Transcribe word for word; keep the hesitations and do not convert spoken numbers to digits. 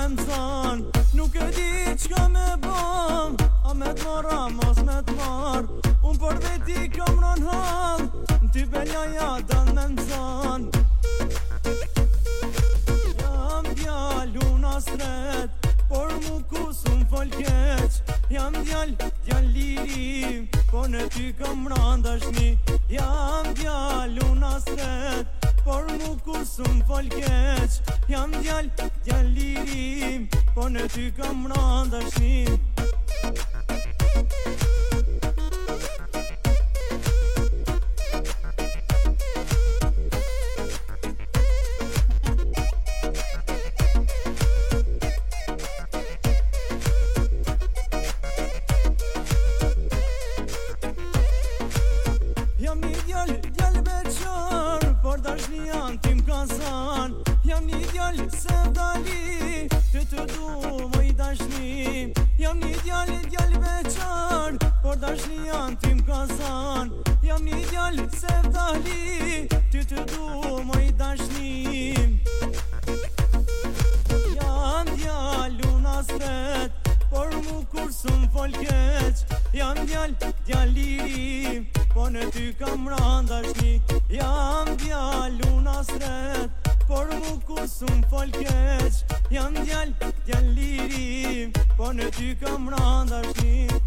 me mëzan. Nuk e di qka me bëm, a me t'marra mos me t'mar. Unë për veti kam rën hall, ty beljaja dan me mëzan. Jam djall unë asret, por mu kus unë fol keq. Jam djall, djall liri, por në ty kam rën dashni. Jam djall unë asret, por mu kus unë fol keq. Jam djall, djall liri, por në ty kam rën dashni. Jam një djall, djall beqar, por dashnia në tim ka zan. Jam një djall se dali, të të du më i dashni. Jam një djall, djall beqar, por dashnia në tim ka zan. Jam një djall se dali, të të du më i dashni. Jam djall unë asret, por mu kur s'm fol keq. Jam djall, djall liri, po në ty kam rën dashni. Jam djall unë asret, por mu kur s'm fol keq. Jam djall, djall liri, po në ty kam rën dashni.